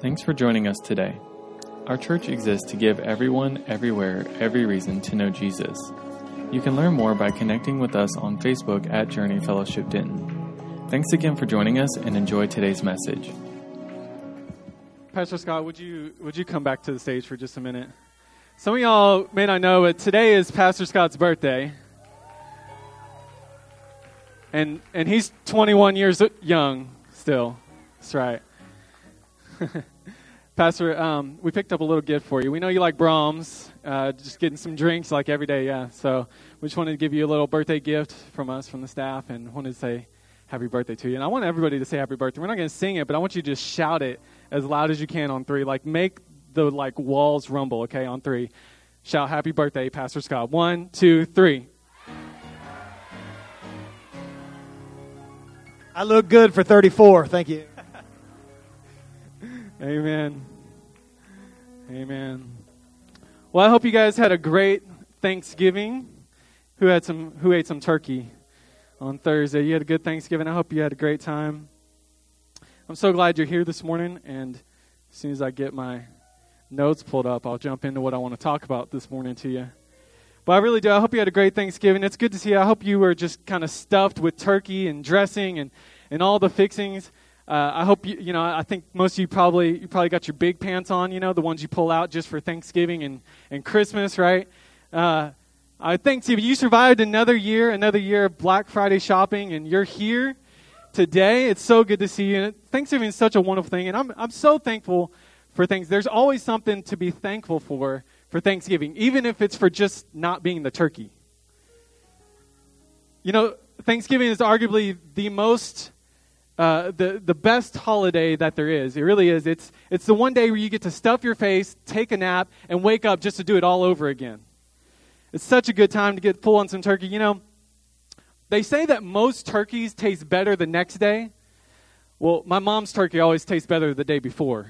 Thanks for joining us today. Our church exists to give everyone, everywhere, every reason to know Jesus. You can learn more by connecting with us on Facebook at Journey Fellowship Denton. Thanks again for joining us and enjoy today's message. Pastor Scott, would you come back to the stage for just a minute? Some of y'all may not know, but today is Pastor Scott's birthday. And he's 21 years young still. That's right. Pastor, we picked up a little gift for you. We know you like Brahms, just getting some drinks like every day, yeah. So we just wanted to give you a little birthday gift from us, from the staff, and wanted to say happy birthday to you. And I want everybody to say happy birthday. We're not going to sing it, but I want you to just shout it as loud as you can on three. Like, make the walls rumble, okay, on three. Shout happy birthday, Pastor Scott. 1, 2, 3. I look good for 34. Thank you. Amen. Amen. Well, I hope you guys had a great Thanksgiving. Who ate some turkey on Thursday? You had a good Thanksgiving. I hope you had a great time. I'm so glad you're here this morning, and as soon as I get my notes pulled up, I'll jump into what I want to talk about this morning to you. But I really do. I hope you had a great Thanksgiving. It's good to see you. I hope you were just kind of stuffed with turkey and dressing and all the fixings. I hope I think most of you probably got your big pants on, the ones you pull out just for Thanksgiving and Christmas, right? I think you survived another year of Black Friday shopping, and you're here today. It's so good to see you. And Thanksgiving is such a wonderful thing, and I'm so thankful for things. There's always something to be thankful for Thanksgiving, even if it's for just not being the turkey. Thanksgiving is arguably the most the best holiday that there is. It really is. It's the one day where you get to stuff your face, take a nap, and wake up just to do it all over again. It's such a good time to get pull on some turkey. They say that most turkeys taste better the next day. Well, my mom's turkey always tastes better the day before.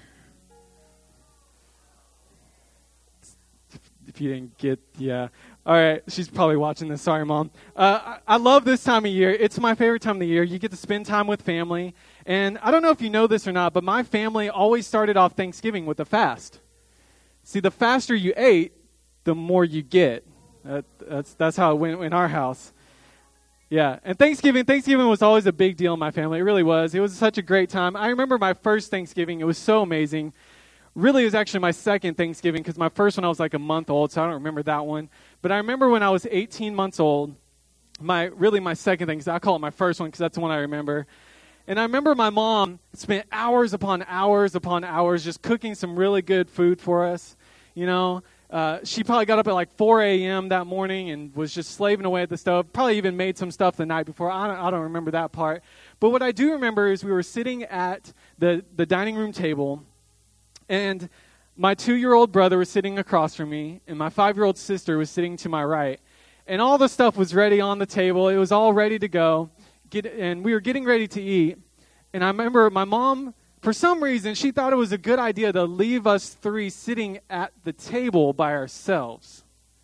If you didn't get, yeah. All right, she's probably watching this. Sorry, Mom. I love this time of year. It's my favorite time of the year. You get to spend time with family. And I don't know if you know this or not, but my family always started off Thanksgiving with a fast. See, the faster you ate, the more you get. That's how it went in our house. Yeah, and Thanksgiving was always a big deal in my family. It really was. It was such a great time. I remember my first Thanksgiving. It was so amazing. Really, it was actually my second Thanksgiving because my first one I was like a month old, so I don't remember that one. But I remember when I was 18 months old, my second Thanksgiving, I call it my first one because that's the one I remember. And I remember my mom spent hours upon hours upon hours just cooking some really good food for us. She probably got up at like 4 a.m. that morning and was just slaving away at the stove. Probably even made some stuff the night before. I don't remember that part. But what I do remember is we were sitting at the dining room table, and my 2-year-old brother was sitting across from me, and my 5-year-old sister was sitting to my right. And all the stuff was ready on the table. It was all ready to go. And we were getting ready to eat. And I remember my mom, for some reason, she thought it was a good idea to leave us 3 sitting at the table by ourselves.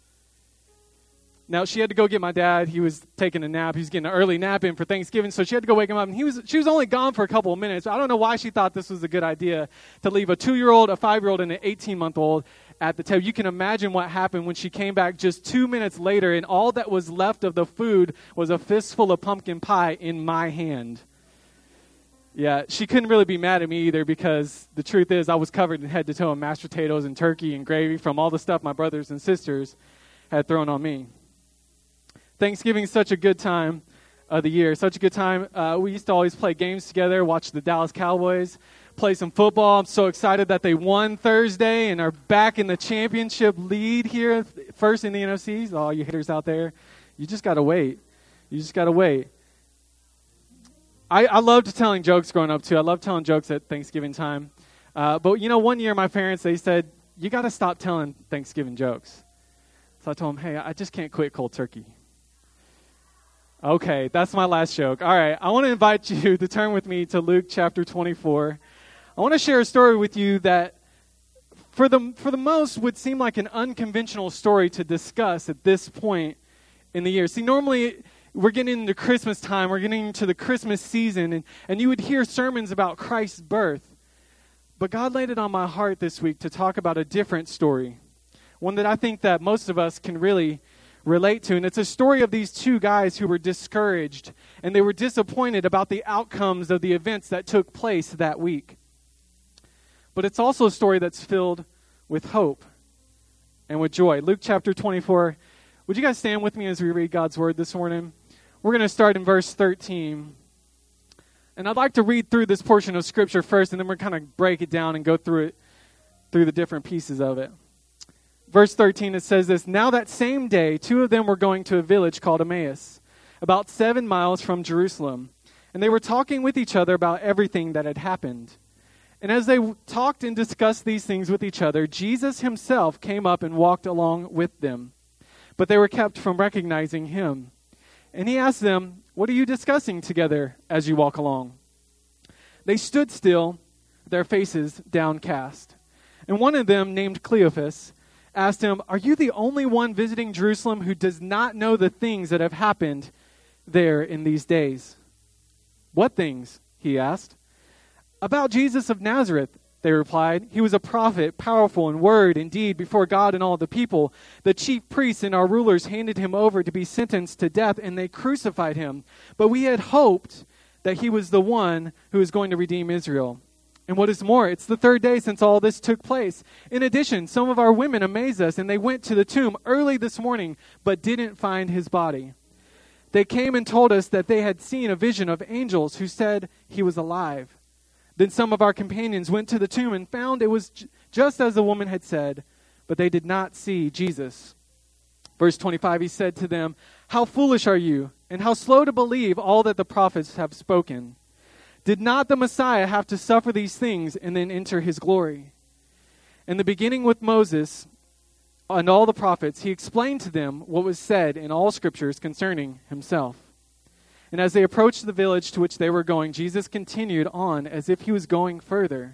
Now, she had to go get my dad. He was taking a nap. He was getting an early nap in for Thanksgiving, so she had to go wake him up. And she was only gone for a couple of minutes. I don't know why she thought this was a good idea to leave a 2-year-old, a 5-year-old, and an 18-month-old at the table. You can imagine what happened when she came back just 2 minutes later, and all that was left of the food was a fistful of pumpkin pie in my hand. Yeah, she couldn't really be mad at me either because the truth is I was covered in head to toe in mashed potatoes and turkey and gravy from all the stuff my brothers and sisters had thrown on me. Thanksgiving is such a good time of the year, such a good time. We used to always play games together, watch the Dallas Cowboys, play some football. I'm so excited that they won Thursday and are back in the championship lead here, first in the NFC. All you haters out there, you just got to wait. You just got to wait. I loved telling jokes growing up, too. I loved telling jokes at Thanksgiving time. But, one year my parents, they said, you got to stop telling Thanksgiving jokes. So I told them, hey, I just can't quit cold turkey. Okay, that's my last joke. All right, I want to invite you to turn with me to Luke chapter 24. I want to share a story with you that for the most would seem like an unconventional story to discuss at this point in the year. See, normally we're getting into Christmas time, we're getting into the Christmas season, and you would hear sermons about Christ's birth. But God laid it on my heart this week to talk about a different story, one that I think that most of us can really relate to. And it's a story of these two guys who were discouraged and they were disappointed about the outcomes of the events that took place that week. But it's also a story that's filled with hope and with joy. Luke chapter 24. Would you guys stand with me as we read God's word this morning? We're going to start in verse 13. And I'd like to read through this portion of Scripture first, and then we're kind of break it down and go through the different pieces of it. Verse 13, it says this, "Now that same day, two of them were going to a village called Emmaus, about 7 miles from Jerusalem. And they were talking with each other about everything that had happened. And as they talked and discussed these things with each other, Jesus himself came up and walked along with them. But they were kept from recognizing him. And he asked them, 'What are you discussing together as you walk along?' They stood still, their faces downcast. And one of them, named Cleophas, asked him, 'Are you the only one visiting Jerusalem who does not know the things that have happened there in these days?' 'What things?' he asked. 'About Jesus of Nazareth,' they replied. 'He was a prophet, powerful in word and deed before God and all the people. The chief priests and our rulers handed him over to be sentenced to death, and they crucified him. But we had hoped that he was the one who is going to redeem Israel. And what is more, it's the third day since all this took place. In addition, some of our women amazed us, and they went to the tomb early this morning, but didn't find his body. They came and told us that they had seen a vision of angels who said he was alive. Then some of our companions went to the tomb and found it was just as the woman had said, but they did not see Jesus.' Verse 25, he said to them, 'How foolish are you, and how slow to believe all that the prophets have spoken. Did not the Messiah have to suffer these things and then enter his glory?' And the beginning with Moses and all the prophets, he explained to them what was said in all scriptures concerning himself. And as they approached the village to which they were going, Jesus continued on as if he was going further.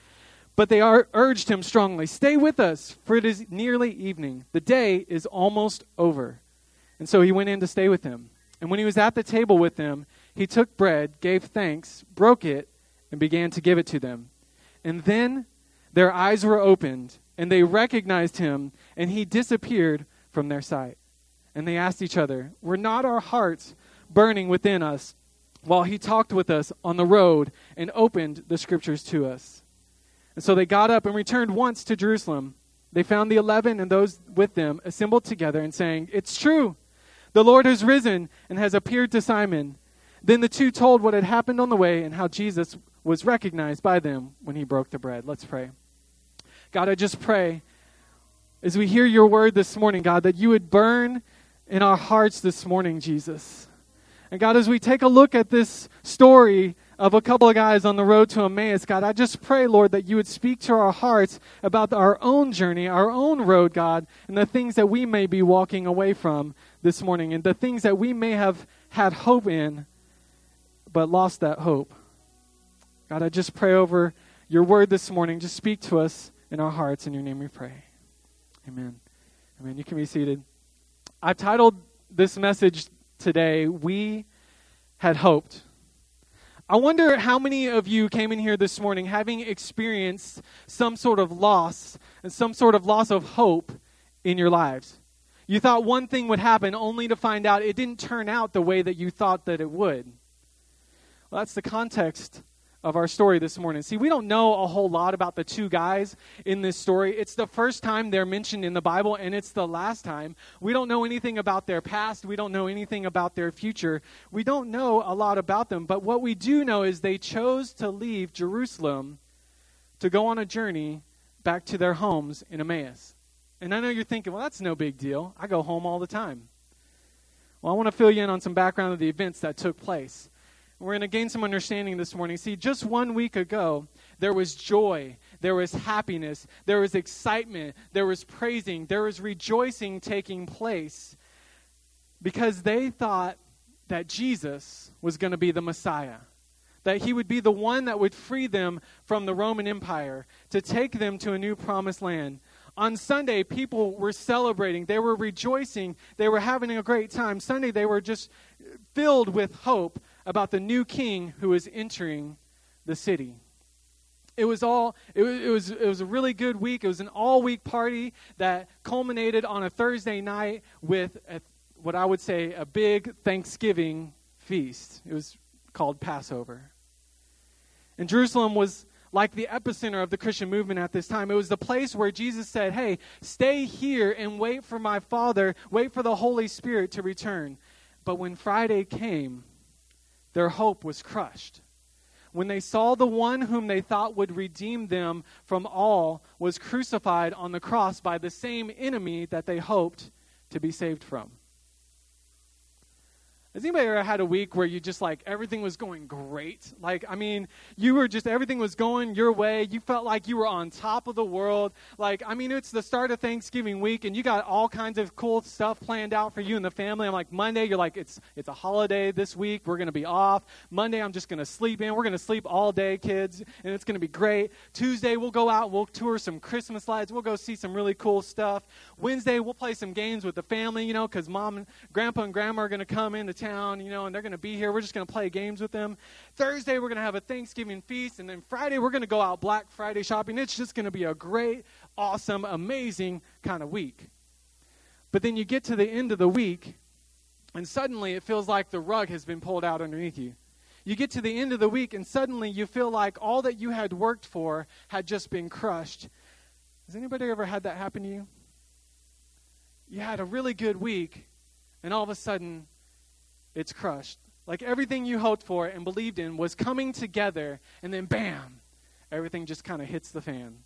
But they urged him strongly, 'Stay with us, for it is nearly evening. The day is almost over.' And so he went in to stay with them. And when he was at the table with them, he took bread, gave thanks, broke it, and began to give it to them. And then their eyes were opened, and they recognized him, and he disappeared from their sight. And they asked each other, 'Were not our hearts burning within us while he talked with us on the road and opened the scriptures to us?' And so they got up and returned once to Jerusalem. They found the 11 and those with them assembled together and saying, 'It's true, the Lord has risen and has appeared to Simon.' Then the two told what had happened on the way and how Jesus was recognized by them when he broke the bread." Let's pray. God, I just pray as we hear your word this morning, God, that you would burn in our hearts this morning, Jesus. And God, as we take a look at this story of a couple of guys on the road to Emmaus, God, I just pray, Lord, that you would speak to our hearts about our own journey, our own road, God, and the things that we may be walking away from this morning, and the things that we may have had hope in, but lost that hope. God, I just pray over your word this morning. Just speak to us in our hearts. In your name we pray. Amen. Amen. You can be seated. I've titled this message today, "We Had Hoped." I wonder how many of you came in here this morning having experienced some sort of loss and some sort of loss of hope in your lives. You thought one thing would happen only to find out it didn't turn out the way that you thought that it would. Well, that's the context of our story this morning. See, we don't know a whole lot about the two guys in this story. It's the first time they're mentioned in the Bible, and it's the last time. We don't know anything about their past. We don't know anything about their future. We don't know a lot about them, but what we do know is they chose to leave Jerusalem to go on a journey back to their homes in Emmaus. And I know you're thinking, well, that's no big deal. I go home all the time. Well, I want to fill you in on some background of the events that took place. We're going to gain some understanding this morning. See, just 1 week ago, there was joy, there was happiness, there was excitement, there was praising, there was rejoicing taking place because they thought that Jesus was going to be the Messiah, that he would be the one that would free them from the Roman Empire, to take them to a new promised land. On Sunday, people were celebrating. They were rejoicing. They were having a great time. Sunday, they were just filled with hope about the new king who is entering the city. It was a really good week. It was an all-week party that culminated on a Thursday night with what I would say a big Thanksgiving feast. It was called Passover. And Jerusalem was like the epicenter of the Christian movement at this time. It was the place where Jesus said, hey, stay here and wait for my Father, wait for the Holy Spirit to return. But when Friday came, their hope was crushed. When they saw the one whom they thought would redeem them from all was crucified on the cross by the same enemy that they hoped to be saved from. Has anybody ever had a week where you just everything was going great? Everything was going your way. You felt like you were on top of the world. It's the start of Thanksgiving week and you got all kinds of cool stuff planned out for you and the family. I'm like, Monday, you're like, it's a holiday this week. We're going to be off. Monday, I'm just going to sleep in. We're going to sleep all day, kids, and it's going to be great. Tuesday, we'll go out. We'll tour some Christmas lights. We'll go see some really cool stuff. Wednesday, we'll play some games with the family, because mom and grandpa and grandma are going to come into town, and they're going to be here. We're just going to play games with them. Thursday, we're going to have a Thanksgiving feast, and then Friday, we're going to go out Black Friday shopping. It's just going to be a great, awesome, amazing kind of week. But then you get to the end of the week, and suddenly it feels like the rug has been pulled out underneath you. You get to the end of the week, and suddenly you feel like all that you had worked for had just been crushed. Has anybody ever had that happen to you? You had a really good week, and all of a sudden, it's crushed. Like everything you hoped for and believed in was coming together, and then bam, everything just kind of hits the fan.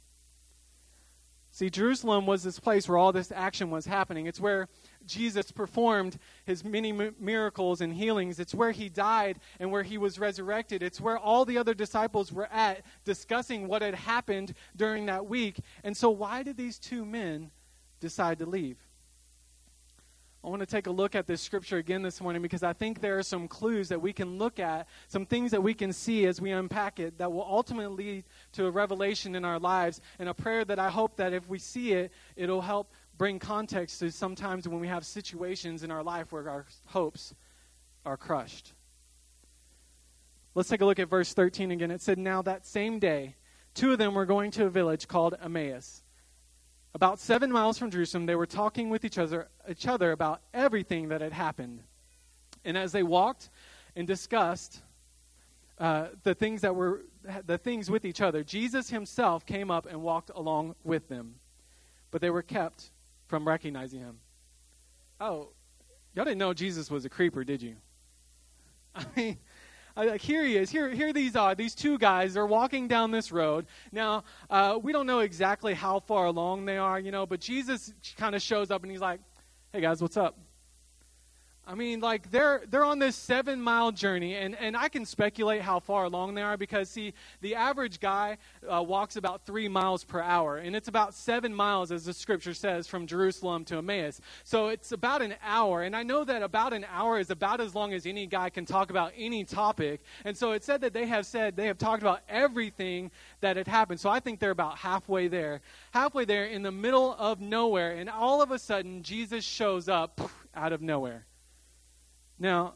See, Jerusalem was this place where all this action was happening. It's where Jesus performed his many miracles and healings. It's where he died and where he was resurrected. It's where all the other disciples were at discussing what had happened during that week. And so why did these two men decide to leave? I want to take a look at this scripture again this morning because I think there are some clues that we can look at, some things that we can see as we unpack it that will ultimately lead to a revelation in our lives and a prayer that I hope that if we see it, it'll help bring context to sometimes when we have situations in our life where our hopes are crushed. Let's take a look at verse 13 again. It said, "Now that same day, two of them were going to a village called Emmaus. About 7 miles from Jerusalem, they were talking with each other about everything that had happened. And as they walked and discussed the things with each other, Jesus himself came up and walked along with them. But they were kept from recognizing him." Oh, y'all didn't know Jesus was a creeper, did you? I mean, here he is. Here these are. These two guys are walking down this road. Now, we don't know exactly how far along they are, but Jesus kind of shows up and he's like, "Hey guys, what's up?" I mean, they're on this 7-mile journey, and I can speculate how far along they are because, see, the average guy walks about 3 miles per hour, and it's about 7 miles, as the scripture says, from Jerusalem to Emmaus. So it's about an hour, and I know that about an hour is about as long as any guy can talk about any topic, and so it said that they have talked about everything that had happened. So I think they're about halfway there in the middle of nowhere, and all of a sudden, Jesus shows up out of nowhere. Now,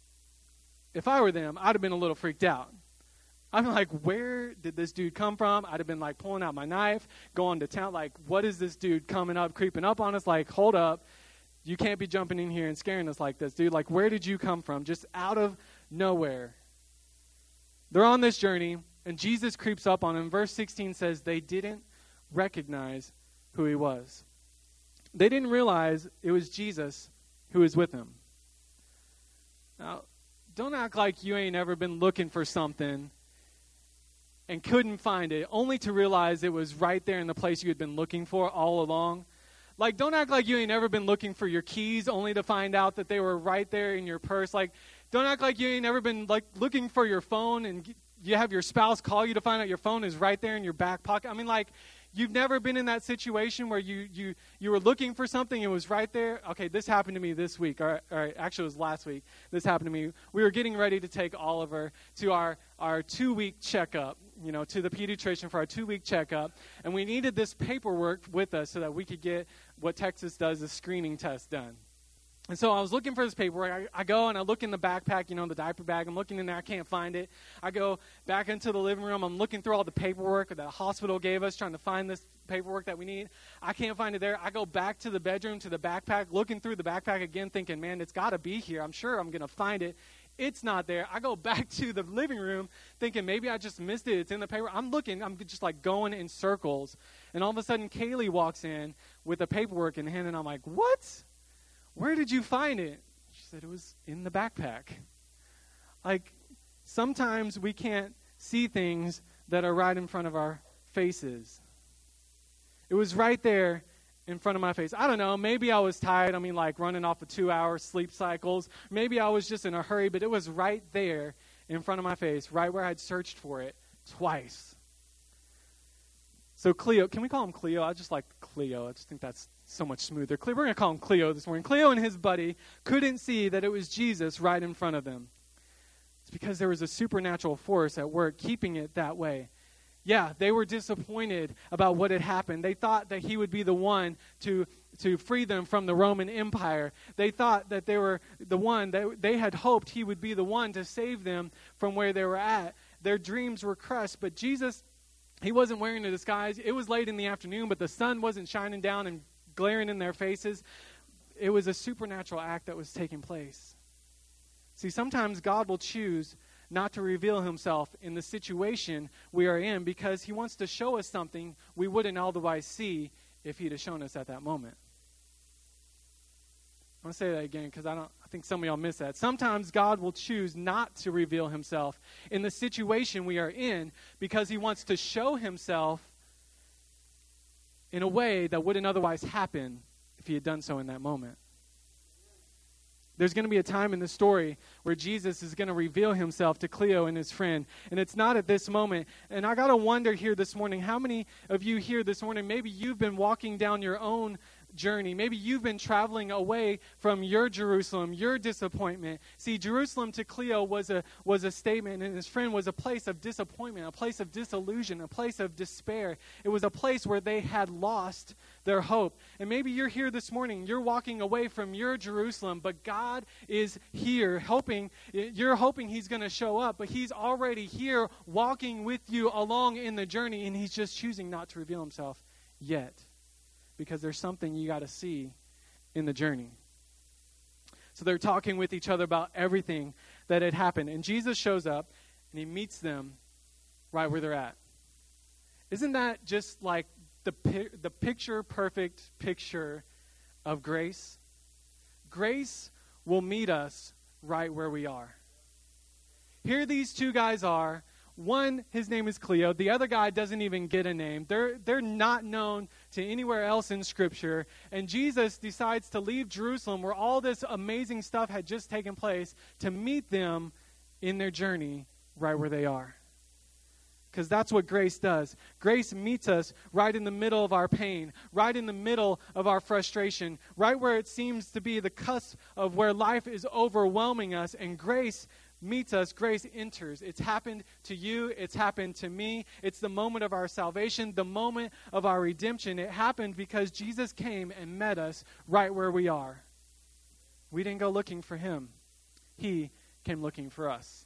if I were them, I'd have been a little freaked out. I'm like, where did this dude come from? I'd have been pulling out my knife, going to town, what is this dude coming up, creeping up on us? Hold up. You can't be jumping in here and scaring us like this, dude. Where did you come from? Just out of nowhere. They're on this journey, and Jesus creeps up on them. Verse 16 says they didn't recognize who he was. They didn't realize it was Jesus who was with them. Now, don't act like you ain't ever been looking for something and couldn't find it, only to realize it was right there in the place you had been looking for all along. Don't act like you ain't ever been looking for your keys, only to find out that they were right there in your purse. Don't act like you ain't ever been looking for your phone and you have your spouse call you to find out your phone is right there in your back pocket. I mean, you've never been in that situation where you were looking for something and it was right there. Okay, this happened to me this week. All right, actually it was last week. This happened to me. We were getting ready to take Oliver to our 2-week checkup, to the pediatrician for our 2-week checkup. And we needed this paperwork with us so that we could get what Texas does, the screening test done. And so I was looking for this paperwork. I go and I look in the backpack, the diaper bag. I'm looking in there. I can't find it. I go back into the living room. I'm looking through all the paperwork that the hospital gave us, trying to find this paperwork that we need. I can't find it there. I go back to the bedroom, to the backpack, looking through the backpack again, thinking, man, it's got to be here. I'm sure I'm going to find it. It's not there. I go back to the living room thinking maybe I just missed it. It's in the paper. I'm looking. I'm just like going in circles. And all of a sudden, Kaylee walks in with the paperwork in hand, and I'm like, what? Where did you find it? She said it was in the backpack. Like, sometimes we can't see things that are right in front of our faces. It was right there in front of my face. I don't know. Maybe I was tired. Like running off of 2-hour sleep cycles. Maybe I was just in a hurry, but it was right there in front of my face, right where I'd searched for it twice. So Cleo, can we call him Cleo? I just like Cleo. I just think that's so much smoother. We're going to call him Cleo this morning. Cleo and his buddy couldn't see that it was Jesus right in front of them. It's because there was a supernatural force at work keeping it that way. Yeah, they were disappointed about what had happened. They thought that he would be the one to free them from the Roman Empire. They thought that they were the one, that they had hoped he would be the one to save them from where they were at. Their dreams were crushed, but Jesus, he wasn't wearing a disguise. It was late in the afternoon, but the sun wasn't shining down and glaring in their faces. It was a supernatural act that was taking place. See, sometimes God will choose not to reveal himself in the situation we are in because he wants to show us something we wouldn't otherwise see if he'd have shown us at that moment. I want to say that again because I think some of y'all miss that. Sometimes God will choose not to reveal himself in the situation we are in because he wants to show himself in a way that wouldn't otherwise happen if he had done so in that moment. There's going to be a time in the story where Jesus is going to reveal himself to Cleo and his friend. And it's not at this moment. And I got to wonder here this morning, how many of you here this morning, maybe you've been walking down your own journey. Maybe you've been traveling away from your Jerusalem, your disappointment. See, Jerusalem to Cleo was a statement, and his friend was a place of disappointment, a place of disillusion, a place of despair. It was a place where they had lost their hope. And maybe you're here this morning, you're walking away from your Jerusalem, but God is here you're hoping he's going to show up, but he's already here walking with you along in the journey, and he's just choosing not to reveal himself yet. Because there's something you got to see in the journey. So they're talking with each other about everything that had happened. And Jesus shows up and he meets them right where they're at. Isn't that just like the picture-perfect picture of grace? Grace will meet us right where we are. Here these two guys are. One, his name is Cleo. The other guy doesn't even get a name. They're not known to anywhere else in Scripture. And Jesus decides to leave Jerusalem, where all this amazing stuff had just taken place, to meet them in their journey right where they are. Because that's what grace does. Grace meets us right in the middle of our pain, right in the middle of our frustration, right where it seems to be the cusp of where life is overwhelming us, and grace meets us, grace enters. It's happened to you. It's happened to me. It's the moment of our salvation, the moment of our redemption. It happened because Jesus came and met us right where we are. We didn't go looking for him. He came looking for us.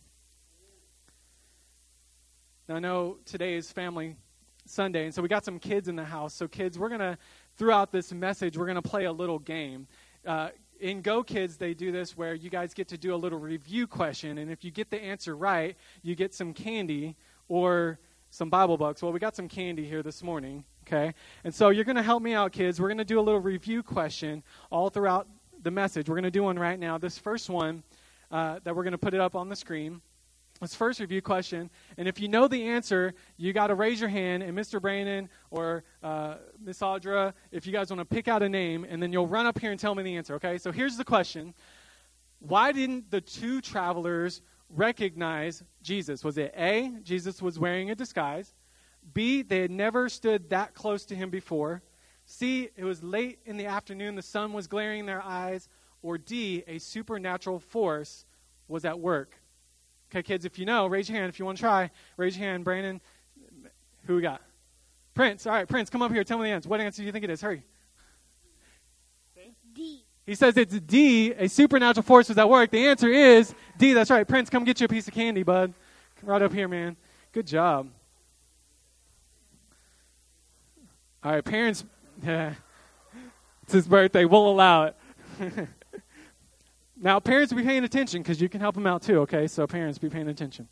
Now, I know today is Family Sunday, and so we got some kids in the house. So kids, throughout this message, we're going to play a little game. In Go Kids, they do this where you guys get to do a little review question, and if you get the answer right, you get some candy or some Bible bucks. Well, we got some candy here this morning, okay? And so you're going to help me out, kids. We're going to do a little review question all throughout the message. We're going to do one right now. This first one that we're going to put it up on the screen. This first review question, and if you know the answer, you got to raise your hand, and Mr. Brandon or Miss Audra, if you guys want to pick out a name, and then you'll run up here and tell me the answer, okay? So here's the question. Why didn't the two travelers recognize Jesus? Was it A, Jesus was wearing a disguise, B, they had never stood that close to him before, C, it was late in the afternoon, the sun was glaring in their eyes, or D, a supernatural force was at work? Okay, kids, if you know, raise your hand. If you want to try, raise your hand. Brandon, who we got? Prince. All right, Prince, come up here. Tell me the answer. What answer do you think it is? Hurry. D. He says it's D, a supernatural force was at work. The answer is D. That's right. Prince, come get you a piece of candy, bud. Right up here, man. Good job. All right, parents, it's his birthday. We'll allow it. Now, parents, be paying attention because you can help them out too, okay? So parents, be paying attention.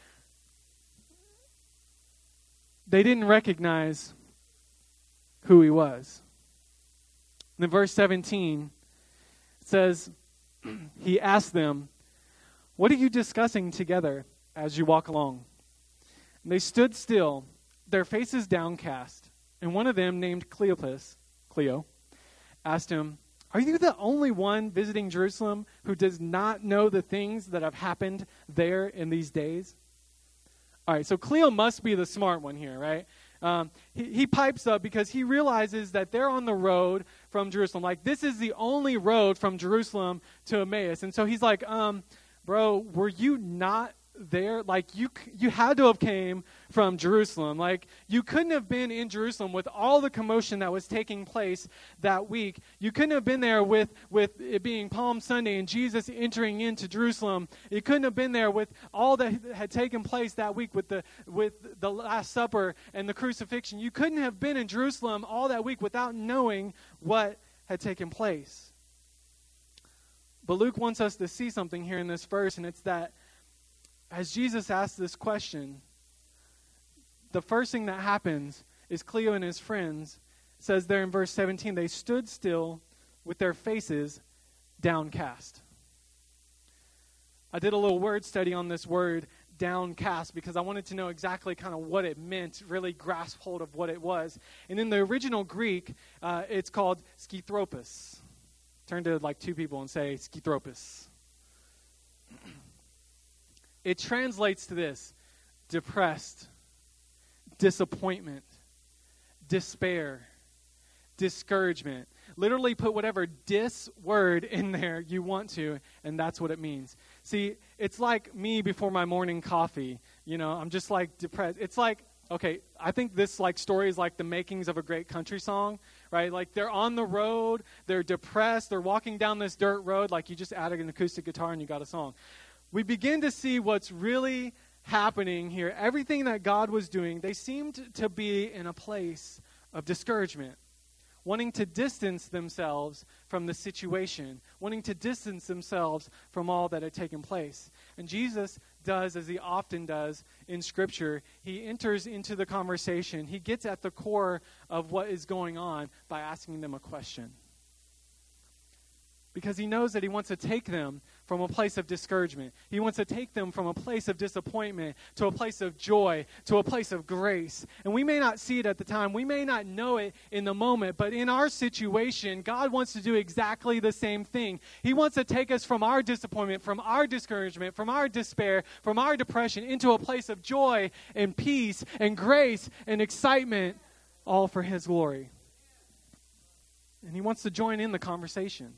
They didn't recognize who he was. And then verse 17 says, he asked them, "What are you discussing together as you walk along?" And they stood still, their faces downcast. And one of them, named Cleo, asked him, "Are you the only one visiting Jerusalem who does not know the things that have happened there in these days?" All right, so Cleo must be the smart one here, right? He pipes up because he realizes that they're on the road from Jerusalem. Like, this is the only road from Jerusalem to Emmaus. And so he's like, bro, were you not there? Like, you had to have came from Jerusalem. Like, you couldn't have been in Jerusalem with all the commotion that was taking place that week. You couldn't have been there with it being Palm Sunday and Jesus entering into Jerusalem. You couldn't have been there with all that had taken place that week with the Last Supper and the crucifixion. You couldn't have been in Jerusalem all that week without knowing what had taken place. But Luke wants us to see something here in this verse, and it's that as Jesus asks this question, the first thing that happens is Cleo and his friends, says there in verse 17, they stood still with their faces downcast. I did a little word study on this word downcast because I wanted to know exactly kind of what it meant, really grasp hold of what it was. And in the original Greek, it's called skithropos. Turn to like two people and say skithropos. It translates to this: depressed, disappointment, despair, discouragement. Literally put whatever dis word in there you want to, and that's what it means. See, it's like me before my morning coffee. You know, I'm just like depressed. It's like, okay, I think this like story is like the makings of a great country song, right? Like they're on the road, they're depressed, they're walking down this dirt road, like you just added an acoustic guitar and you got a song. We begin to see what's really happening here. Everything that God was doing, they seemed to be in a place of discouragement, wanting to distance themselves from the situation, wanting to distance themselves from all that had taken place. And Jesus does, as he often does in Scripture, he enters into the conversation. He gets at the core of what is going on by asking them a question. Because he knows that he wants to take them from a place of discouragement. He wants to take them from a place of disappointment to a place of joy, to a place of grace. And we may not see it at the time. We may not know it in the moment. But in our situation, God wants to do exactly the same thing. He wants to take us from our disappointment, from our discouragement, from our despair, from our depression into a place of joy and peace and grace and excitement, all for his glory. And he wants to join in the conversation,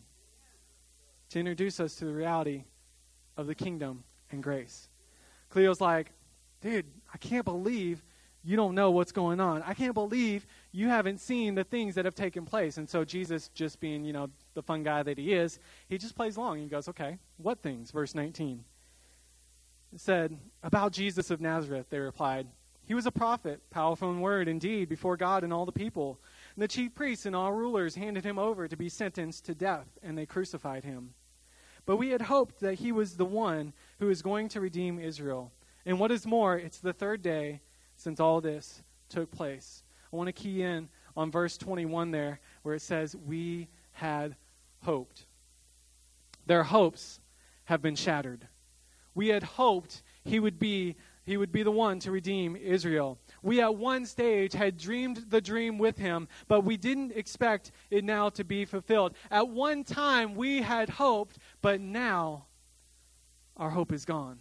to introduce us to the reality of the kingdom and grace. Cleo's like, dude, I can't believe you don't know what's going on. I can't believe you haven't seen the things that have taken place. And so Jesus, just being, the fun guy that he is, he just plays along. He goes, okay, what things? Verse 19. It said, about Jesus of Nazareth, they replied. He was a prophet, powerful in word and deed before God and all the people. And the chief priests and all rulers handed him over to be sentenced to death, and they crucified him. But we had hoped that he was the one who is going to redeem Israel. And what is more, it's the third day since all this took place. I want to key in on verse 21 there, where it says, we had hoped. Their hopes have been shattered. We had hoped he would be the one to redeem Israel. We at one stage had dreamed the dream with him, but we didn't expect it now to be fulfilled. At one time we had hoped, but now our hope is gone.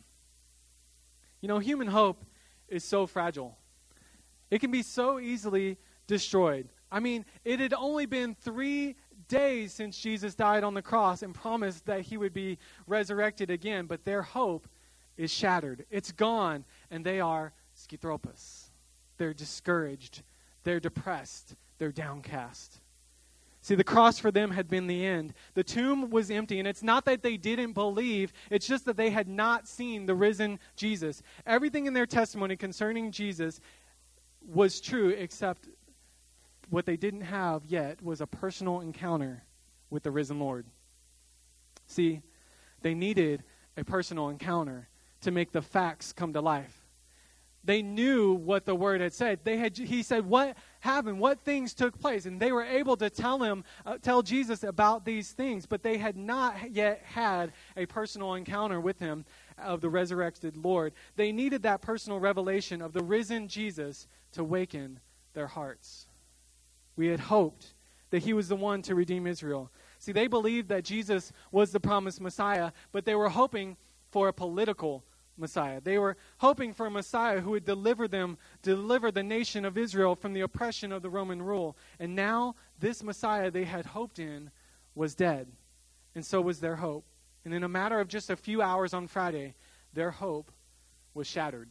Human hope is so fragile. It can be so easily destroyed. I mean, it had only been 3 days since Jesus died on the cross and promised that he would be resurrected again, but their hope is shattered. It's gone, and they are skithropos. They're discouraged. They're depressed. They're downcast. See, the cross for them had been the end. The tomb was empty, and it's not that they didn't believe, it's just that they had not seen the risen Jesus. Everything in their testimony concerning Jesus was true, except what they didn't have yet was a personal encounter with the risen Lord. See, they needed a personal encounter to make the facts come to life. They knew what the word had said. He said, what happened? What things took place? And they were able to tell Jesus about these things, but they had not yet had a personal encounter with him of the resurrected Lord. They needed that personal revelation of the risen Jesus to waken their hearts. We had hoped that he was the one to redeem Israel. See, they believed that Jesus was the promised Messiah, but they were hoping for a political Messiah. They were hoping for a Messiah who would deliver the nation of Israel from the oppression of the Roman rule. And now, this Messiah they had hoped in was dead. And so was their hope. And in a matter of just a few hours on Friday, their hope was shattered.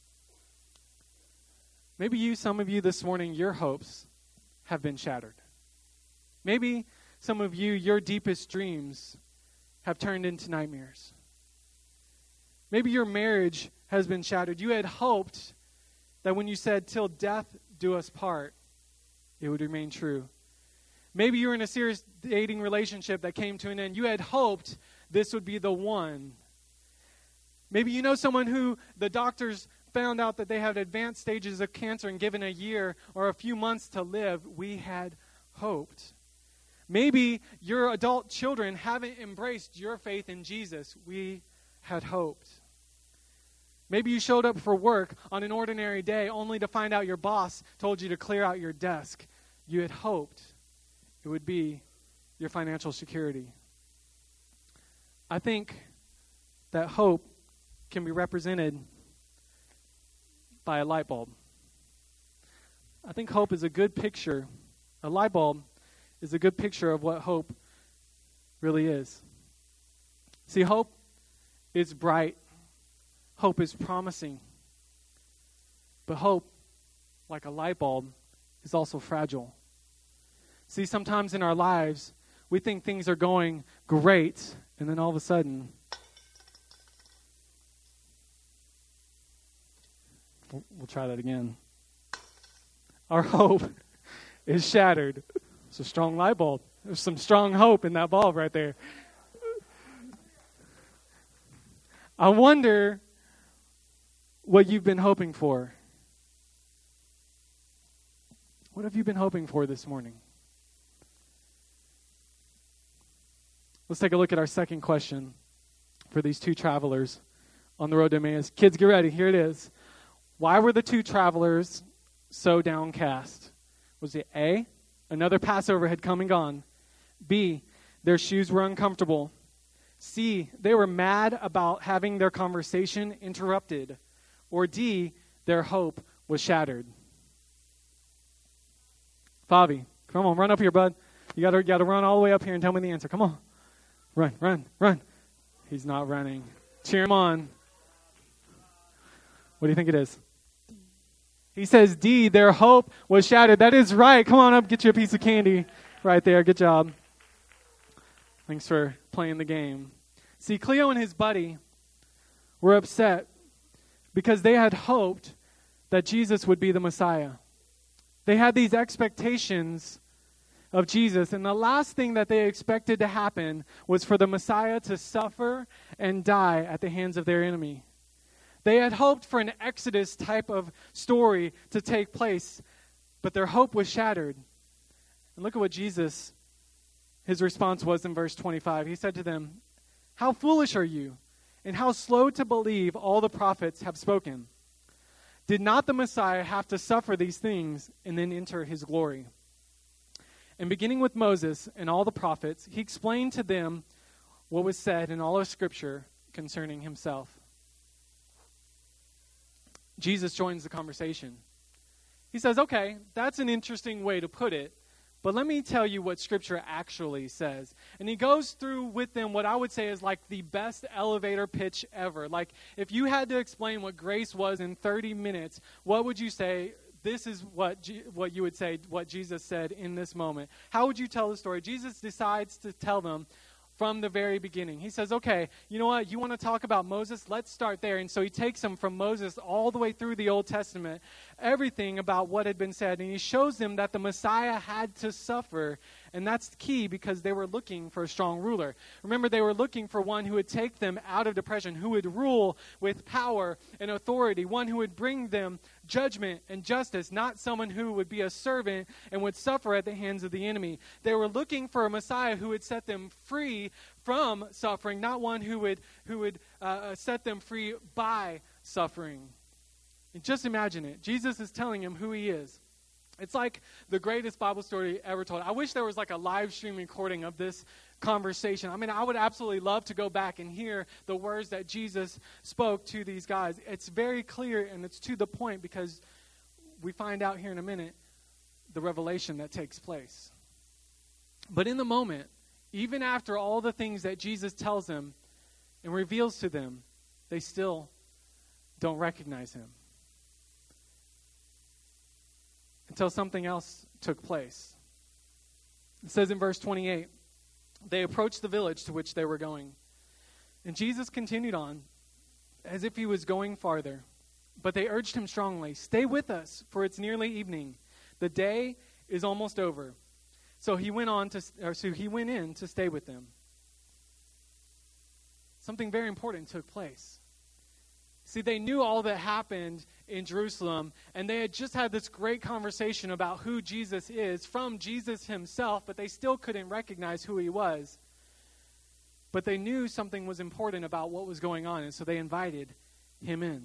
Maybe some of you this morning, your hopes have been shattered. Maybe some of you, your deepest dreams have turned into nightmares. Maybe your marriage has been shattered. You had hoped that when you said, "Till death do us part," it would remain true. Maybe you're in a serious dating relationship that came to an end. You had hoped this would be the one. Maybe you know someone who the doctors found out that they had advanced stages of cancer and given a year or a few months to live. We had hoped. Maybe your adult children haven't embraced your faith in Jesus. We had hoped. Maybe you showed up for work on an ordinary day only to find out your boss told you to clear out your desk. You had hoped it would be your financial security. I think that hope can be represented by a light bulb. I think hope is a good picture. A light bulb is a good picture of what hope really is. See, hope is bright. Hope is promising. But hope, like a light bulb, is also fragile. See, sometimes in our lives, we think things are going great, and then all of a sudden, we'll try that again. Our hope is shattered. It's a strong light bulb. There's some strong hope in that bulb right there. I wonder what you've been hoping for. What have you been hoping for this morning? Let's take a look at our second question for these two travelers on the road to Emmaus. Kids, get ready. Here it is. Why were the two travelers so downcast? Was it A, another Passover had come and gone? B, their shoes were uncomfortable? C, they were mad about having their conversation interrupted? Or D, their hope was shattered? Favi, come on, run up here, bud. You gotta run all the way up here and tell me the answer. Come on. Run. He's not running. Cheer him on. What do you think it is? He says D, their hope was shattered. That is right. Come on up, get you a piece of candy right there. Good job. Thanks for playing the game. See, Cleo and his buddy were upset because they had hoped that Jesus would be the Messiah. They had these expectations of Jesus, and the last thing that they expected to happen was for the Messiah to suffer and die at the hands of their enemy. They had hoped for an Exodus type of story to take place, but their hope was shattered. And look at what Jesus, his response was in verse 25. He said to them, "How foolish are you, and how slow to believe all the prophets have spoken? Did not the Messiah have to suffer these things and then enter his glory?" And beginning with Moses and all the prophets, he explained to them what was said in all of Scripture concerning himself. Jesus joins the conversation. He says, okay, that's an interesting way to put it, but let me tell you what Scripture actually says. And he goes through with them what I would say is like the best elevator pitch ever. Like if you had to explain what grace was in 30 minutes, what would you say this is what you would say, what Jesus said in this moment. How would you tell the story? Jesus decides to tell them from the very beginning. He says, okay, you know what? You want to talk about Moses? Let's start there. And so he takes them from Moses all the way through the Old Testament, everything about what had been said. And he shows them that the Messiah had to suffer. And that's key because they were looking for a strong ruler. Remember, they were looking for one who would take them out of depression, who would rule with power and authority, one who would bring them judgment and justice, not someone who would be a servant and would suffer at the hands of the enemy. They were looking for a Messiah who would set them free from suffering, not one who would set them free by suffering. And just imagine it. Jesus is telling him who he is. It's like the greatest Bible story ever told. I wish there was like a live stream recording of this conversation. I mean, I would absolutely love to go back and hear the words that Jesus spoke to these guys. It's very clear and it's to the point because we find out here in a minute the revelation that takes place. But in the moment, even after all the things that Jesus tells them and reveals to them, they still don't recognize him. Until something else took place. It says in verse 28, they approached the village to which they were going. And Jesus continued on as if he was going farther. But they urged him strongly, "Stay with us, for it's nearly evening. The day is almost over." So he went in to stay with them. Something very important took place. See, they knew all that happened in Jerusalem, and they had just had this great conversation about who Jesus is from Jesus himself, but they still couldn't recognize who he was. But they knew something was important about what was going on, and so they invited him in.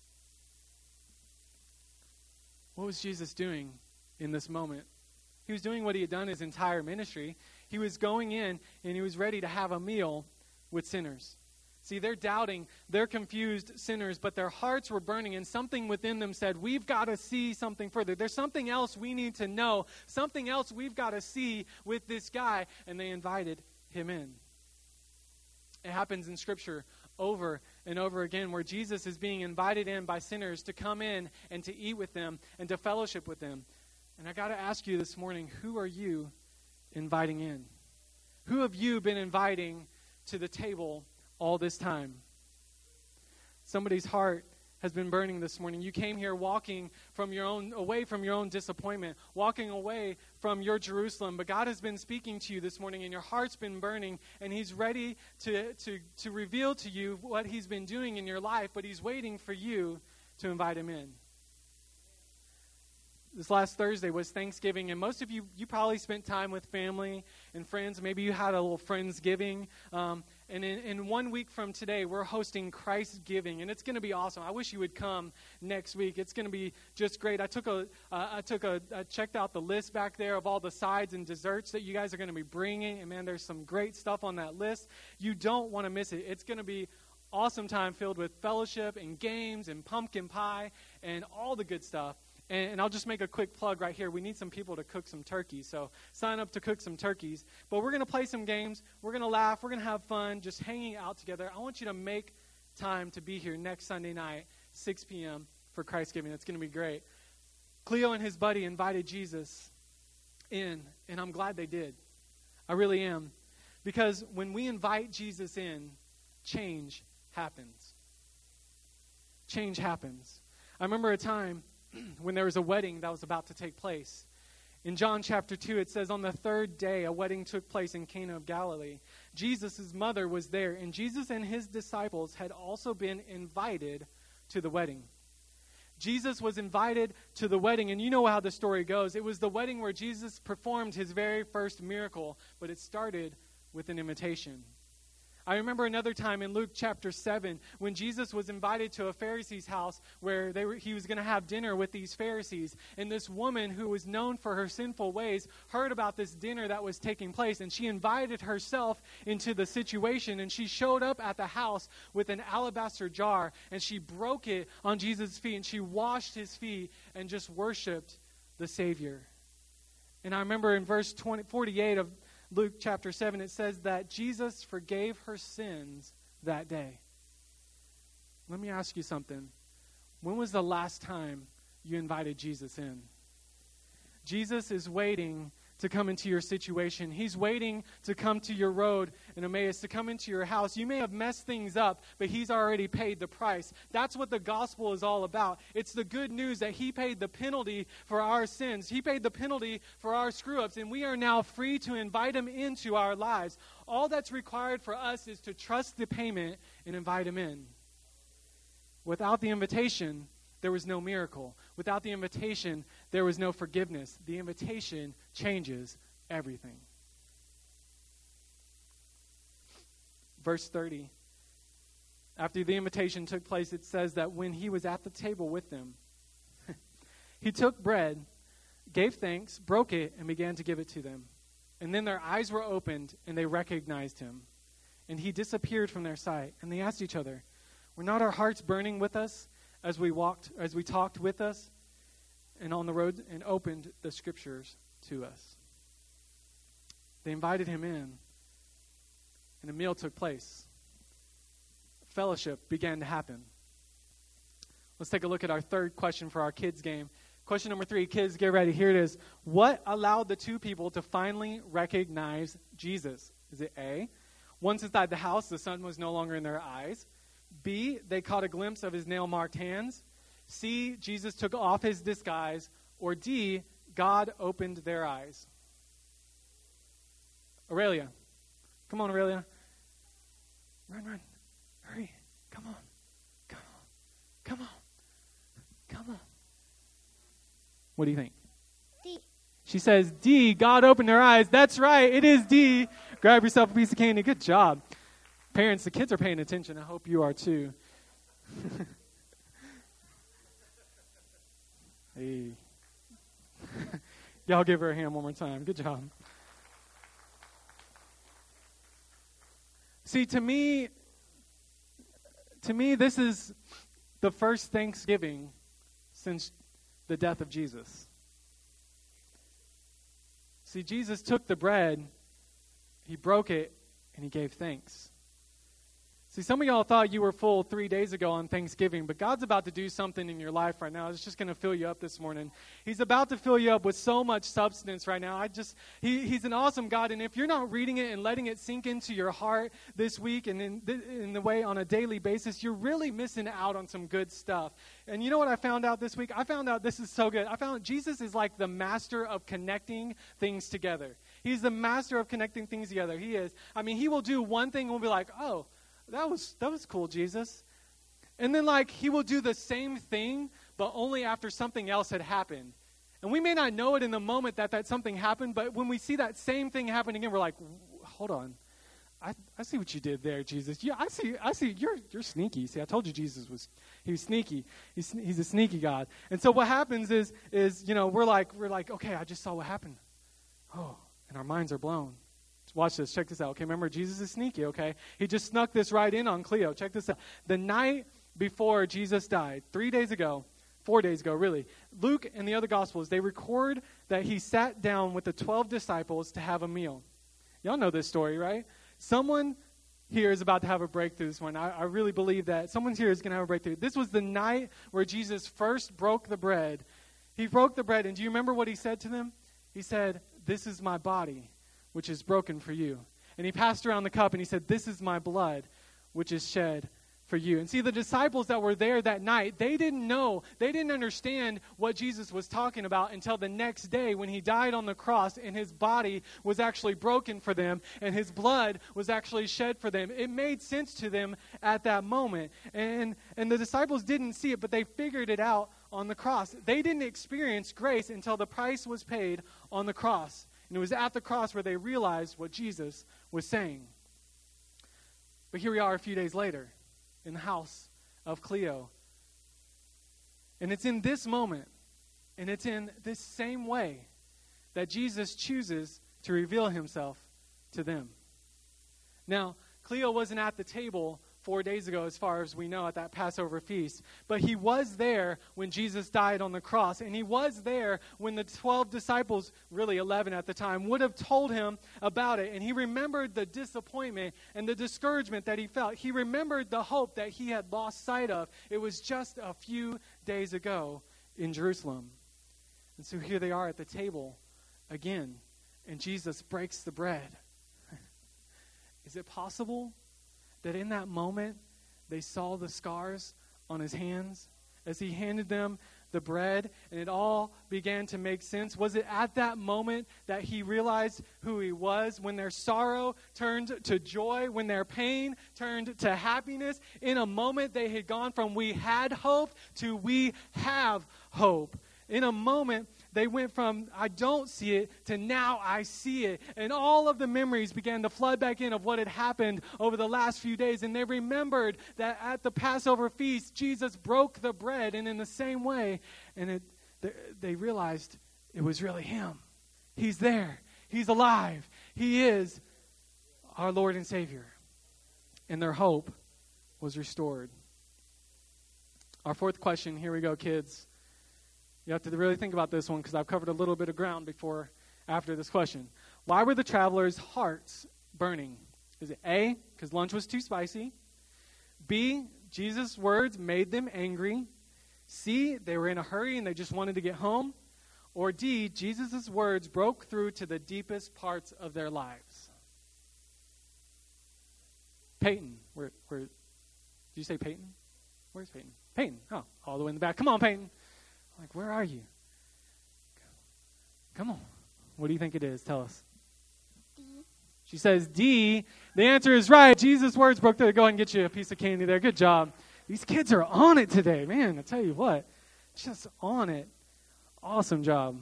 What was Jesus doing in this moment? He was doing what he had done his entire ministry. He was going in, and he was ready to have a meal with sinners. See, they're doubting, they're confused sinners, but their hearts were burning, and something within them said, we've got to see something further. There's something else we need to know, something else we've got to see with this guy, and they invited him in. It happens in Scripture over and over again where Jesus is being invited in by sinners to come in and to eat with them and to fellowship with them. And I got to ask you this morning, who are you inviting in? Who have you been inviting to the table all this time? Somebody's heart has been burning this morning. You came here walking away from your own disappointment, walking away from your Jerusalem, but God has been speaking to you this morning, and your heart's been burning, and he's ready to reveal to you what he's been doing in your life, but he's waiting for you to invite him in. This last Thursday was Thanksgiving, and most of you probably spent time with family and friends. Maybe you had a little Friendsgiving. And in 1 week from today, we're hosting Christ Giving, and it's going to be awesome. I wish you would come next week. It's going to be just great. I checked out the list back there of all the sides and desserts that you guys are going to be bringing, and man, there's some great stuff on that list. You don't want to miss it. It's going to be awesome time filled with fellowship and games and pumpkin pie and all the good stuff. And I'll just make a quick plug right here. We need some people to cook some turkeys, so sign up to cook some turkeys. But we're going to play some games. We're going to laugh. We're going to have fun just hanging out together. I want you to make time to be here next Sunday night, 6 p.m. for Christ Giving. It's going to be great. Cleo and his buddy invited Jesus in, and I'm glad they did. I really am. Because when we invite Jesus in, change happens. Change happens. I remember a time when there was a wedding that was about to take place. In John chapter 2, it says, on the third day, a wedding took place in Cana of Galilee. Jesus' mother was there, and Jesus and his disciples had also been invited to the wedding. Jesus was invited to the wedding, and you know how the story goes. It was the wedding where Jesus performed his very first miracle, but it started with an invitation. I remember another time in Luke chapter 7 when Jesus was invited to a Pharisee's house where he was going to have dinner with these Pharisees. And this woman who was known for her sinful ways heard about this dinner that was taking place. And she invited herself into the situation. And she showed up at the house with an alabaster jar. And she broke it on Jesus' feet. And she washed his feet and just worshiped the Savior. And I remember in verse 48 of Luke chapter 7, it says that Jesus forgave her sins that day. Let me ask you something. When was the last time you invited Jesus in. Jesus is waiting to come into your situation. He's waiting to come to your road in Emmaus, to come into your house. You may have messed things up, but he's already paid the price. That's what the gospel is all about. It's the good news that he paid the penalty for our sins. He paid the penalty for our screw-ups, and we are now free to invite him into our lives. All that's required for us is to trust the payment and invite him in. Without the invitation, there was no miracle. Without the invitation, there was no forgiveness. The invitation changes everything. Verse 30. After the invitation took place, it says that when he was at the table with them, he took bread, gave thanks, broke it, and began to give it to them. And then their eyes were opened, and they recognized him. And he disappeared from their sight. And they asked each other, "Were not our hearts burning with us as we talked with us and on the road and opened the scriptures to us?" They invited him in, and a meal took place. Fellowship began to happen. Let's take a look at our third question for our kids game. Question number 3, kids, get ready. Here it is. What allowed the two people to finally recognize Jesus? Is it A, once inside the house, the sun was no longer in their eyes? B, they caught a glimpse of his nail-marked hands? C, Jesus took off his disguise? Or D, God opened their eyes? Aurelia. Come on, Aurelia. Run. Hurry. Come on. What do you think? D. She says D, God opened their eyes. That's right, it is D. Grab yourself a piece of candy. Good job. Parents, the kids are paying attention. I hope you are too. Hey. Y'all give her a hand one more time. Good job. See, to me, this is the first Thanksgiving since the death of Jesus. See, Jesus took the bread, he broke it, and he gave thanks. See, some of y'all thought you were full 3 days ago on Thanksgiving, but God's about to do something in your life right now. It's just going to fill you up this morning. He's about to fill you up with so much substance right now. He's an awesome God, and if you're not reading it and letting it sink into your heart this week and in the way on a daily basis, you're really missing out on some good stuff. And you know what I found out this week? I found out this is so good. I found Jesus is like the master of connecting things together. He's the master of connecting things together. He is. I mean, he will do one thing and we'll be like, oh, that was cool, Jesus. And then, he will do the same thing, but only after something else had happened. And we may not know it in the moment that something happened, but when we see that same thing happen again, we're like, hold on. I see what you did there, Jesus. Yeah, I see. You're sneaky. See, I told you Jesus was sneaky. He's a sneaky God. And so what happens is we're like, okay, I just saw what happened. Oh, and our minds are blown. Watch this. Check this out. Okay, remember, Jesus is sneaky, okay? He just snuck this right in on Cleo. Check this out. The night before Jesus died, 4 days ago, really, Luke and the other Gospels, they record that he sat down with the 12 disciples to have a meal. Y'all know this story, right? Someone here is about to have a breakthrough this morning. I really believe that. Someone here is going to have a breakthrough. This was the night where Jesus first broke the bread. He broke the bread, and do you remember what he said to them? He said, "This is my body, which is broken for you." And he passed around the cup and he said, "This is my blood, which is shed for you." And see, the disciples that were there that night, they didn't understand what Jesus was talking about until the next day when he died on the cross and his body was actually broken for them and his blood was actually shed for them. It made sense to them at that moment. And the disciples didn't see it, but they figured it out on the cross. They didn't experience grace until the price was paid on the cross. And it was at the cross where they realized what Jesus was saying. But here we are a few days later in the house of Cleo. And it's in this moment, and it's in this same way that Jesus chooses to reveal himself to them. Now, Cleo wasn't at the table 4 days ago, as far as we know, at that Passover feast. But he was there when Jesus died on the cross. And he was there when the 12 disciples, really 11 at the time, would have told him about it. And he remembered the disappointment and the discouragement that he felt. He remembered the hope that he had lost sight of. It was just a few days ago. in Jerusalem. And so here they are at the table again, and Jesus breaks the bread. Is it possible that in that moment they saw the scars on his hands as he handed them the bread, and it all began to make sense? Was it at that moment that he realized who he was, when their sorrow turned to joy, when their pain turned to happiness? In a moment they had gone from we had hope to we have hope. In a moment, they went from I don't see it to now I see it. And all of the memories began to flood back in of what had happened over the last few days. And they remembered that at the Passover feast, Jesus broke the bread. And in the same way, they realized it was really him. He's there. He's alive. He is our Lord and Savior. And their hope was restored. Our fourth question, here we go, kids. You have to really think about this one because I've covered a little bit of ground after this question. Why were the travelers' hearts burning? Is it A, because lunch was too spicy? B, Jesus' words made them angry? C, they were in a hurry and they just wanted to get home? Or D, Jesus' words broke through to the deepest parts of their lives? Peyton, where did you say Peyton? Where's Peyton? Peyton, oh, all the way in the back. Come on, Peyton. Like, where are you? Come on. What do you think it is? Tell us. D. She says D. The answer is right. Jesus' words broke through. Go ahead and get you a piece of candy there. Good job. These kids are on it today. Man, I tell you what. Just on it. Awesome job.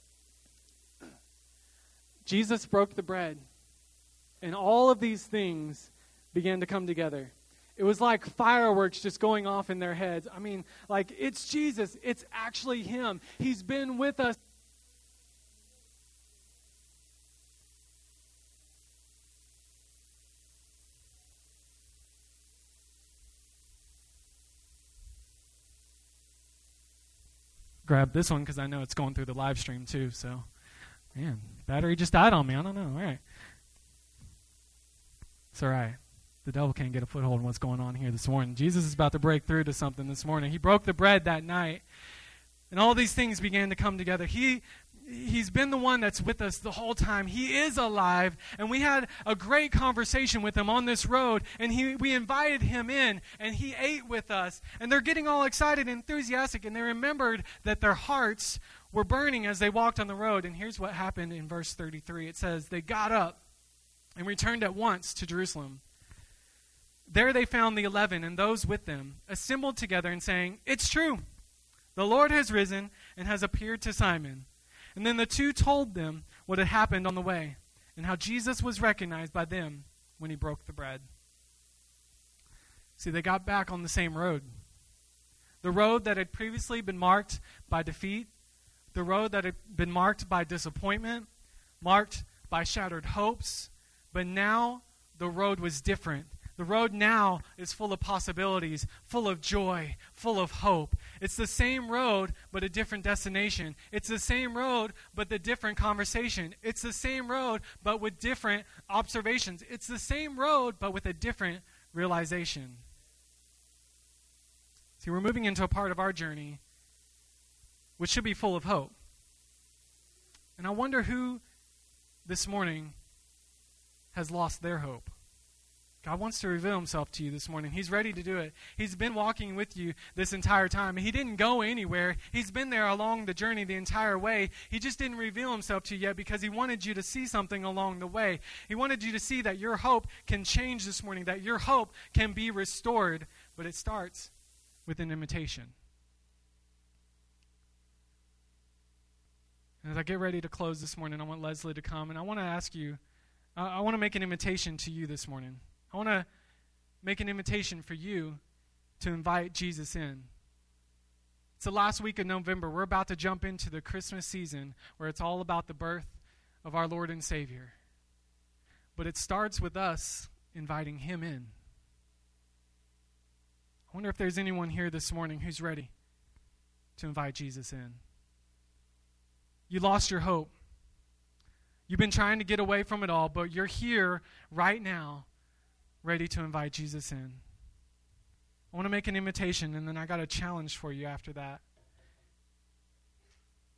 Jesus broke the bread. And all of these things began to come together. It was like fireworks just going off in their heads. I mean, like, it's Jesus. It's actually him. He's been with us. Grab this one because I know it's going through the live stream too. So, man, battery just died on me. I don't know. All right. It's all right. The devil can't get a foothold in what's going on here this morning. Jesus is about to break through to something this morning. He broke the bread that night, and all these things began to come together. He's been the one that's with us the whole time. He is alive, and we had a great conversation with him on this road, and we invited him in, and he ate with us. And they're getting all excited and enthusiastic, and they remembered that their hearts were burning as they walked on the road. And here's what happened in verse 33. It says, they got up and returned at once to Jerusalem. There they found the 11 and those with them assembled together and saying, it's true, the Lord has risen and has appeared to Simon. And then the two told them what had happened on the way and how Jesus was recognized by them when he broke the bread. See, they got back on the same road. The road that had previously been marked by defeat, the road that had been marked by disappointment, marked by shattered hopes, but now the road was different. The road now is full of possibilities, full of joy, full of hope. It's the same road, but a different destination. It's the same road, but the different conversation. It's the same road, but with different observations. It's the same road, but with a different realization. See, we're moving into a part of our journey which should be full of hope. And I wonder who this morning has lost their hope. God wants to reveal himself to you this morning. He's ready to do it. He's been walking with you this entire time. He didn't go anywhere. He's been there along the journey the entire way. He just didn't reveal himself to you yet because he wanted you to see something along the way. He wanted you to see that your hope can change this morning, that your hope can be restored. But it starts with an invitation. And as I get ready to close this morning, I want Leslie to come, and I want to ask you, I want to make an invitation to you this morning. I want to make an invitation for you to invite Jesus in. It's the last week of November. We're about to jump into the Christmas season where it's all about the birth of our Lord and Savior. But it starts with us inviting him in. I wonder if there's anyone here this morning who's ready to invite Jesus in. You lost your hope. You've been trying to get away from it all, but you're here right now ready to invite Jesus in. I want to make an invitation, and then I got a challenge for you after that.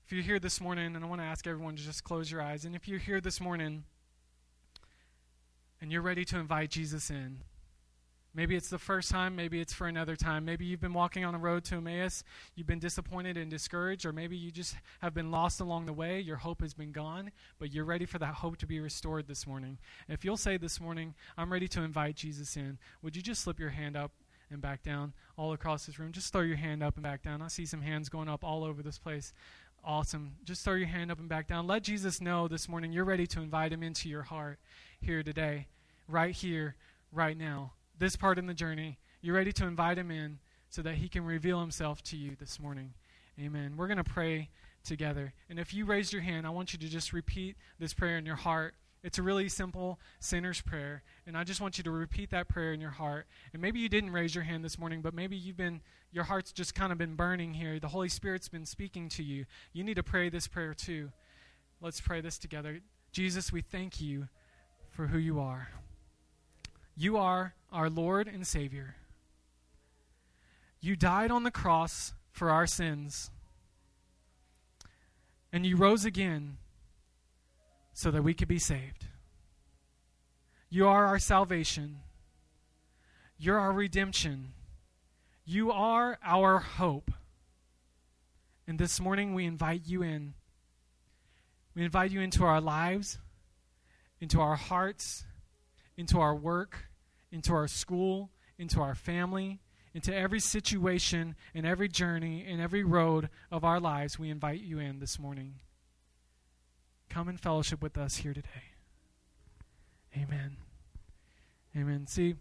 If you're here this morning, and I want to ask everyone to just close your eyes, and if you're here this morning and you're ready to invite Jesus in, maybe it's the first time, maybe it's for another time, maybe you've been walking on the road to Emmaus, you've been disappointed and discouraged, or maybe you just have been lost along the way, your hope has been gone, but you're ready for that hope to be restored this morning. If you'll say this morning, I'm ready to invite Jesus in, would you just slip your hand up and back down all across this room? Just throw your hand up and back down. I see some hands going up all over this place. Awesome. Just throw your hand up and back down. Let Jesus know this morning you're ready to invite him into your heart here today, right here, right now. This part in the journey, you're ready to invite him in so that he can reveal himself to you this morning. Amen. We're going to pray together. And if you raised your hand, I want you to just repeat this prayer in your heart. It's a really simple sinner's prayer, and I just want you to repeat that prayer in your heart. And maybe you didn't raise your hand this morning, but maybe your heart's just kind of been burning here. The Holy Spirit's been speaking to you. You need to pray this prayer too. Let's pray this together. Jesus, we thank you for who you are. You are our Lord and Savior. You died on the cross for our sins, and you rose again so that we could be saved. You are our salvation. You're our redemption. You are our hope. And this morning we invite you in. We invite you into our lives, into our hearts, into our work, into our school, into our family, into every situation and every journey and every road of our lives. We invite you in this morning. Come and fellowship with us here today. Amen. Amen. See,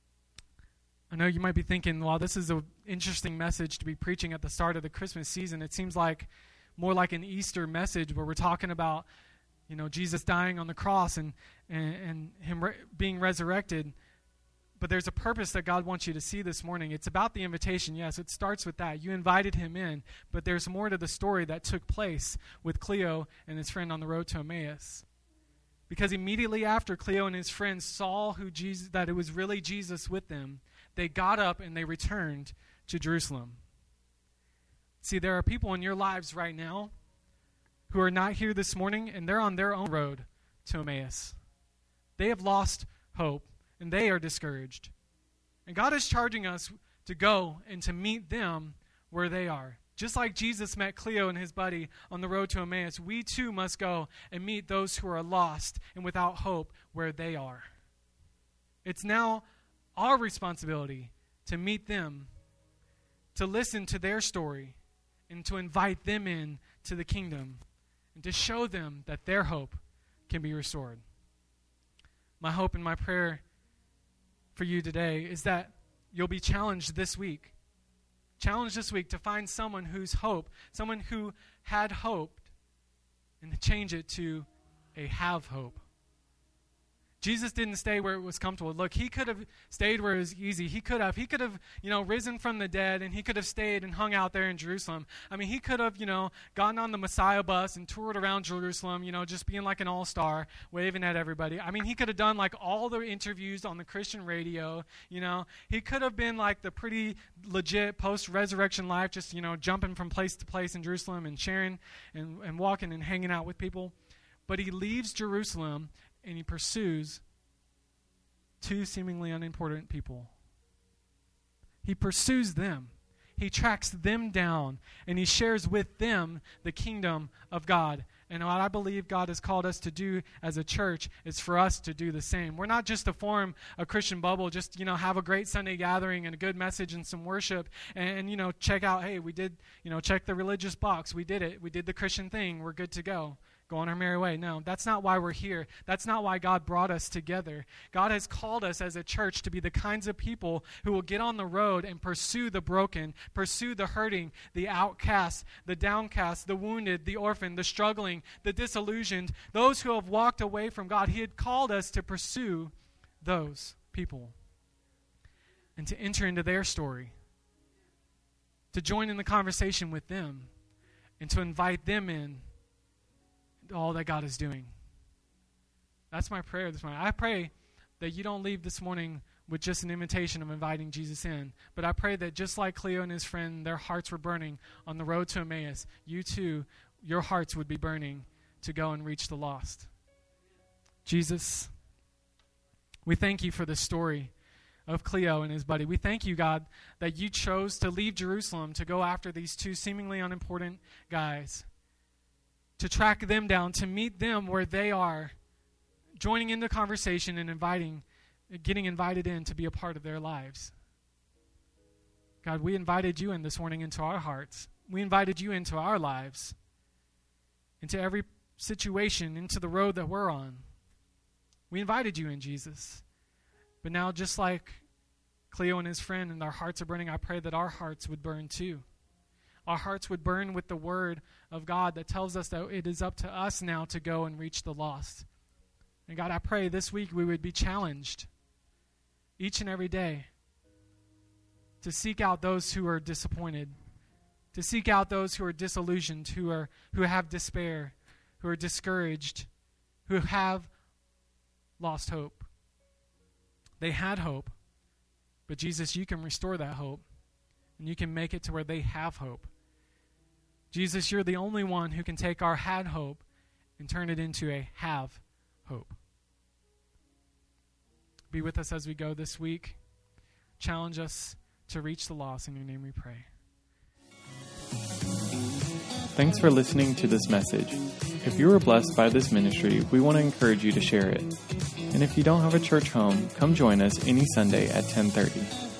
I know you might be thinking, wow, this is an interesting message to be preaching at the start of the Christmas season. It seems like more like an Easter message where we're talking about, Jesus dying on the cross and him being resurrected. But there's a purpose that God wants you to see this morning. It's about the invitation. Yes, it starts with that. You invited him in, but there's more to the story that took place with Cleo and his friend on the road to Emmaus. Because immediately after Cleo and his friends saw that it was really Jesus with them, they got up and they returned to Jerusalem. See, there are people in your lives right now who are not here this morning, and they're on their own road to Emmaus. They have lost hope, and they are discouraged. And God is charging us to go and to meet them where they are. Just like Jesus met Cleo and his buddy on the road to Emmaus, we too must go and meet those who are lost and without hope where they are. It's now our responsibility to meet them, to listen to their story, and to invite them in to the kingdom, and to show them that their hope can be restored. My hope and my prayer for you today is that you'll be challenged this week. Challenged this week to find someone whose hope, someone who had hoped, and to change it to a have hope. Jesus didn't stay where it was comfortable. Look, he could have stayed where it was easy. He could have, risen from the dead, and he could have stayed and hung out there in Jerusalem. I mean, he could have, gotten on the Messiah bus and toured around Jerusalem, just being like an all-star, waving at everybody. I mean, he could have done like all the interviews on the Christian radio, He could have been like the pretty legit post-resurrection life, just, jumping from place to place in Jerusalem and sharing and walking and hanging out with people. But he leaves Jerusalem and he pursues two seemingly unimportant people. He pursues them. He tracks them down, and he shares with them the kingdom of God. And what I believe God has called us to do as a church is for us to do the same. We're not just to form a Christian bubble, just, have a great Sunday gathering and a good message and some worship and check out, hey, we did, check the religious box. We did it. We did the Christian thing. We're good to go. Go on our merry way. No, that's not why we're here. That's not why God brought us together. God has called us as a church to be the kinds of people who will get on the road and pursue the broken, pursue the hurting, the outcast, the downcast, the wounded, the orphan, the struggling, the disillusioned, those who have walked away from God. He had called us to pursue those people and to enter into their story, to join in the conversation with them, and to invite them in all that God is doing. That's my prayer this morning. I pray that you don't leave this morning with just an invitation of inviting Jesus in, but I pray that just like Cleo and his friend, their hearts were burning on the road to Emmaus, you too your hearts would be burning to go and reach the lost. Jesus, we thank you for the story of Cleo and his buddy. We thank you, God, that you chose to leave Jerusalem to go after these two seemingly unimportant guys, to track them down, to meet them where they are, joining in the conversation and getting invited in to be a part of their lives. God, we invited you in this morning into our hearts. We invited you into our lives, into every situation, into the road that we're on. We invited you in, Jesus. But now, just like Cleo and his friend, and our hearts are burning, I pray that our hearts would burn too. Our hearts would burn with the word of God that tells us that it is up to us now to go and reach the lost. And God, I pray this week we would be challenged each and every day to seek out those who are disappointed, to seek out those who are disillusioned, who have despair, who are discouraged, who have lost hope. They had hope, but Jesus, you can restore that hope, and you can make it to where they have hope. Jesus, you're the only one who can take our had hope and turn it into a have hope. Be with us as we go this week. Challenge us to reach the lost. In your name we pray. Thanks for listening to this message. If you were blessed by this ministry, we want to encourage you to share it. And if you don't have a church home, come join us any Sunday at 10:30.